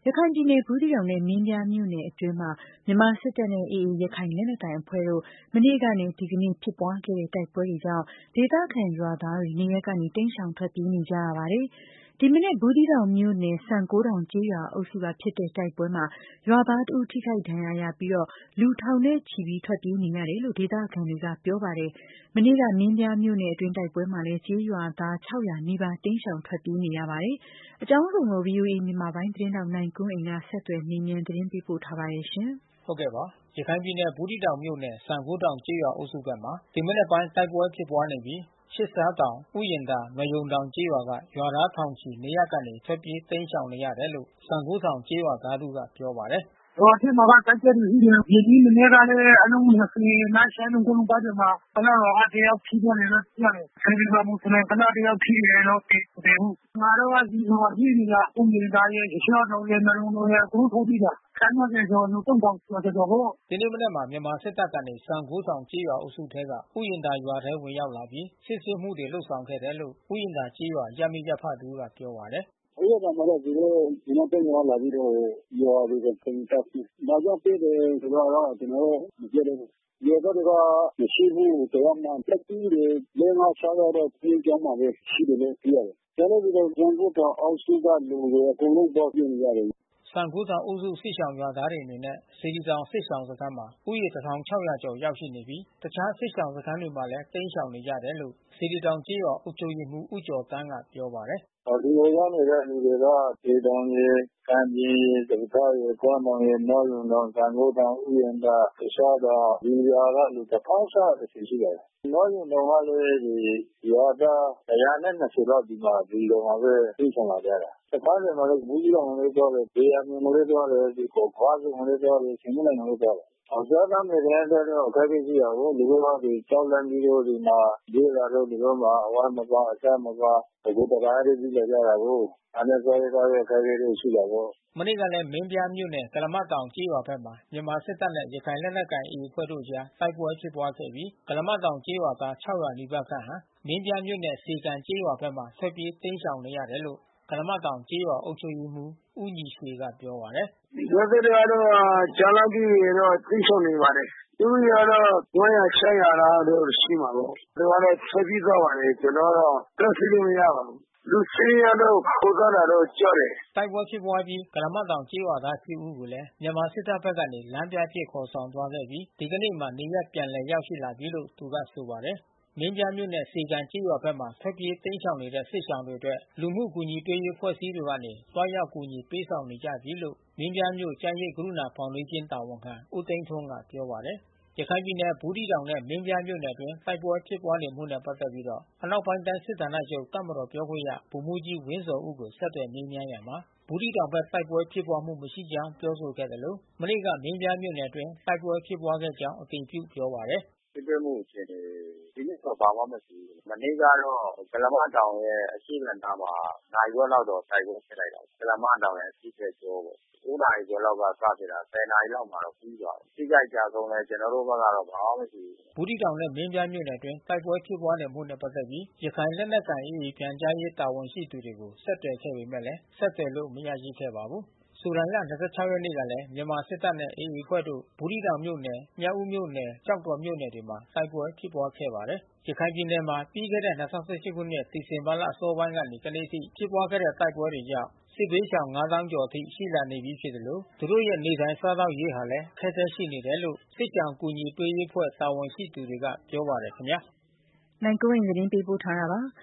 ရခိုင်ပြည်နယ်ဘူးသီးတောင်နဲ့မင်းပြားမြို့နယ်အတွင်းမှာမြန်မာစစ်တပ်နဲ့ AA ရခိုင်လက်နက်ကိုင်အဖွဲ့တို့မနေ့ကနေဒီကနေ့ဖြစ်ပွားခဲ့တဲ့တိုက်ပွဲတွေကြောင့်ဒေသခံရွာသားတွေနေရပ်ကနေတိမ်းရှောင်ထွက်ပြေးနေကြရပါတယ်။ ဒီမနက်ဘူးသီးတောင်မြို့နယ်စံကိုးထောင်ကျေးရွာအုပ်စုကဖြစ်တဲ့တိုက်ပွဲမှာရွာသားတဦးထိခိုက်ဒဏ်ရာရပြီးလူထောင်နဲ့ချီပြီးထွက်ပြေးနေရတယ်လို့ဒေသခံတွေကပြောပါတယ်။ မနေ့ကမင်းပြားမြို့နယ်အတွင်းတိုက်ပွဲမှာလည်းကျေးရွာသား600နီးပါးတိမ်းရှောင်ထွက်ပြေးနေရပါတယ်။ အကြောင်းစုံကို ဗွီအိုအေမြန်မာပိုင်းသတင်းထောက်နိုင်ကွန်းအိန်ကဆက်သွယ်မေးမြန်းသတင်းပေးပို့ထားပါတယ်။ဟုတ်ကဲ့ပါ။ ရခိုင်ပြည်နယ်ဘူးသီးတောင်မြို့နယ်စံကိုးထောင်ကျေးရွာအုပ်စုဘက်မှာဒီမနက်ပိုင်းတိုက်ပွဲဖြစ်ပွားနေပြီး သျှစ်သျှားတောင် ဥယျာဉ်သာ နွားရုံတောင်ကျေးရွာကရွာသားထောင်ချီနေရပ်ကနေထွက်ပြေးတိမ်းရှောင်နေရတယ်လို့စံကိုးထောင်ကျေးရွာသားတဦးကပြောပါတယ်။ "ရွာထဲမှာကတိုက်ပွဲတွေရှိတယ်။ ဒီနေ့မနက်ကလည်းအလုံး20နာရီစလုံးပတ်တွေမှာကုလားရွာကတယောက်ထိသွားတယ်လို့သိရတယ်။ စေတီတောင်မူဆလင်ကုလားတယောက်ထိတယ်လို့မသိဘူး။ ငါတို့ကဒီမှာပြေးနေတာဥယျာဉ်သာရယ်သျှစ်ရှားတောင်ရယ်နွားရုံတောင်ရယ်အကုန်လုံးထွက်ပြေးတာ။ ခန့်မှန်းခြေဆိုလူ ကျော်ပေါ့။ " ဒီနေ့မနက်မှာမြန်မာစစ်တပ်ကနေစံကိုးထောင်ကျေးရွာအုပ်စုထဲကဥယျာဉ်သာရွာထဲဝင်ရောက်လာပြီးစစ်ဆေးမှုတွေလုပ်ဆောင်ခဲ့တယ်လို့ဥယျာဉ်သာကျေးရွာရပ်မိရပ်ဖတဦးကပြောပါတယ်။ "ဥယျာဉ်သာမှာတော့သူတို့ဒီနောက်ပိုင်းလာပြီးတော့ရွာတွေကိုခံတပ်ဆင်။ ဘာကြောင့်ပစ်တယ်ဆိုတာတော့ကျွန်တော်တို့မပြောတတ်ဘူး။ ရွာသားတွေကမရှိဘူးတယောက်မှ။ သက်ကြီးတွေ4-5-6ယောက်တော့ဘုန်းကြီးကျောင်းမှာပဲရှိတယ်လို့သိရတယ်။ ကျန်တဲ့လူတွေစံကိုးထောင်အုပ်စုကလူတွေအကုန်လုံးသွားပြေးနေရတယ်။ " စံကိုးထောင်အုပ်စုစစ်ရှောင်ရွာသားတွေအနေနဲ့စေတီတောင်စစ်ရှောင်စခန်းမှာဦးရေ ကျော်ရောက်ရှိနေပြီး တခြားစစ်ရှောင်စခန်းတွေမှာလည်းတိမ်းရှောင်နေကြတယ်လို့ စေတီတောင်ကျေးရွာအုပ်ချုပ်ရေးမှူးဦးကျော်သန်းကပြောပါတယ်။ "ဒီကိုရောက်နေတဲ့လူတွေကစေတီတောင်ရယ် ကံပြင်ရယ် စပါးထားရယ် ကွမ်းတောင်ရယ်နွားရုံတောင် စံကိုးထောင် ဥယျာဉ်သာ သျှစ်ရှားတောင်ဒီရွာကလူ ရှိပါတယ်။ နွားရုံတောင်ကလည်းရွာသား လောက်ဒီရွာမှာပဲတိမ်းရှောင်လာကြတာ။ စခန်းတွေမှာတော့ဘူးသီးတောင်ကိုလည်းသွားတယ်။ ဇေယျာပြင်ကိုလည်းသွားတယ်။ ခွဆုံကိုလည်းသွားတယ်။ ဆင်ခုန်းတိုင်ကိုလည်းသွားတယ်။ စားသောက်နေထိုင်ရေးအတွက်တော့အခက်ခဲရှိတာကိုး။ လူတို့ကကြောက်လန့်ပြီးတော့ဒီမှာပြေးလာတော့သူတို့မှာအဝတ်မပါအစားမပါတကိုယ်တည်းပြေးလာကြတာကိုး။ ဒါနဲ့စားရေးသောက်ရေးအခက်ခဲတော့ရှိတာပေါ့။ " မနေ့ကလည်းမင်းပြားမြို့နယ်ကုလားမတောင်ကျေးရွာဘက်မှာမြန်မာစစ်တပ်နဲ့ရခိုင်လက်နက်ကိုင်AAအဖွဲ့တို့အကြားတိုက်ပွဲဖြစ်ပွားခဲ့ပြီး ကုလားမတောင်ကျေးရွာသားနီးပါးခန့်ဟာ မင်းပြားမြို့နယ်စေကန်ကျေးရွာဘက်မှာထွက်ပြေးတိမ်းရှောင်နေရတယ်လို့ ကုလားမတောင်ကျေးရွာအုပ်ချုပ်ရေးမှူးဦးညီဆွေကပြောပါတယ်။ "ရွာသားတွေကတော့ကြောက်လန့်ပြီးတော့တိမ်းရှောင်နေပါတယ်။ လူဦးရေကတော့ လောက်တော့ရှိမှာပေါ့။ သူကတော့ထွက်ပြေးသွားပါတယ်။ ကျွန်တော်ကတော့တားဆီးလို့မရပါဘူး။ လူ ယောက်တော့ခေါ်သွားတာတော့ကြားတယ်။" တိုက်ပွဲဖြစ်ပွားအပြီးကုလားမတောင်ကျေးရွာသား ဦးကိုလည်းမြန်မာစစ်တပ်ဘက်ကနေလမ်းပြအဖြစ်ခေါ်ဆောင်သွားခဲ့ပြီး ဒီကနေ့မှာနေရပ်ပြန်လည်ရောက်ရှိလာပြီလို့သူကဆိုပါတယ်။ မင်းပြားမြို့နယ်စေကန်ကျေးရွာဘက်မှာထွက်ပြေးတိမ်းရှောင်နေတဲ့စစ်ရှောင်တွေအတွက် လူမှုကူညီရေးအဖွဲ့အစည်းတွေကနေ သွားရောက်ကူညီပေးဆောင်နေကြပြီလို့ မင်းပြားမြို့ကျန်းရိပ်ကရုဏာဖေါင်ဒေးရှင်းတာဝန်ခံဦးသိန်းထွန်းကပြောပါတယ်။ ရခိုင်ပြည်နယ်ဘူးသီးတောင်နဲ့မင်းပြားမြို့နယ်အတွင်းတိုက်ပွဲဖြစ်ပွားနေမှုနဲ့ပက်သက်ပြီးအနောက်ပိုင်းတိုင်းစစ်ဌာနချုပ်တပ်မတော်ပြောခွင့်ရဗိုလ်မှူးကြီးဝင်းဇော်ဦးကိုဆက်သွယ်မေးမြန်းရာမှာ ဘူးသီးတောင်ဘက်တိုက်ပွဲဖြစ်ပွားမှုမရှိကြောင်းပြောဆိုခဲ့သလို မနေ့ကမင်းပြားမြို့နယ်အတွင်းတိုက်ပွဲဖြစ်ပွားခဲ့ကြောင်းအတည်ပြုပြောပါတယ်။ "ထိတွေ့မှုအခြေအနေဒီနေ့တော့ဘာမှမရှိဘူး။ မနေ့ကတော့ကုလားမတောင်ရဲ့အရှေ့ဖက်နားမှာနာရီဝက်လောက်တော့တိုက်ပွဲဖြစ်လိုက်တာပေါ့။ ကုလားမတောင်ရဲ့အရှေ့ဖက်ကျောပေါ့။ နာရီခွဲလောက်ကစဖြစ်တာ နာရီလောက်မှာတော့ပြီးသွားတယ်။ ထိခိုက်ကျဆုံးလည်းကျွန်တော်တို့ဘက်ကတော့ဘာမှမရှိဘူး။" ဘူးသီးတောင်နဲ့မင်းပြားမြို့နယ်အတွင်းတိုက်ပွဲဖြစ်ပွားနေမှုနဲ့ပက်သက်ပြီး ရခိုင်လက်နက်ကိုင်AAပြန်ကြားရေးတာဝန်ရှိသူတွေကိုဆက်သွယ်ခဲ့ပေမဲ့ဆက်သွယ်လို့မရရှိခဲ့ပါဘူး။ ဇူလိုင်လ ရက်နေ့ကလည်း မြန်မာစစ်တပ်နဲ့AAအဖွဲ့တို့ ဘူးသီးတောင်မြို့နယ် မြောက်ဦးမြို့နယ် ကျောက်တော်မြို့နယ်တွေမှာတိုက်ပွဲဖြစ်ပွားခဲ့ပါတယ်။ ရခိုင်ပြည်နယ်မှာပြီးခဲ့တဲ့ ခုနှစ်ဒီဇင်ဘာလအစောပိုင်းကနေ ကနေ့အထိဖြစ်ပွားခဲ့တဲ့တိုက်ပွဲတွေကြောင့် စစ်ဘေးရှောင် ကျော်အထိရှိလာနေပြီးဖြစ်သလို သူတို့ရဲ့နေထိုင်စားသောက်ရေးဟာလည်းအခက်ခဲရှိနေတယ်လို့ စစ်ရှောင်ကူညီရေးအဖွဲ့တာဝန်ရှိသူတွေကပြောပါတယ်ခင်ဗျာ။ နိုင်ကွန်းအိန်သတင်းပေးပို့ထားတာပါ။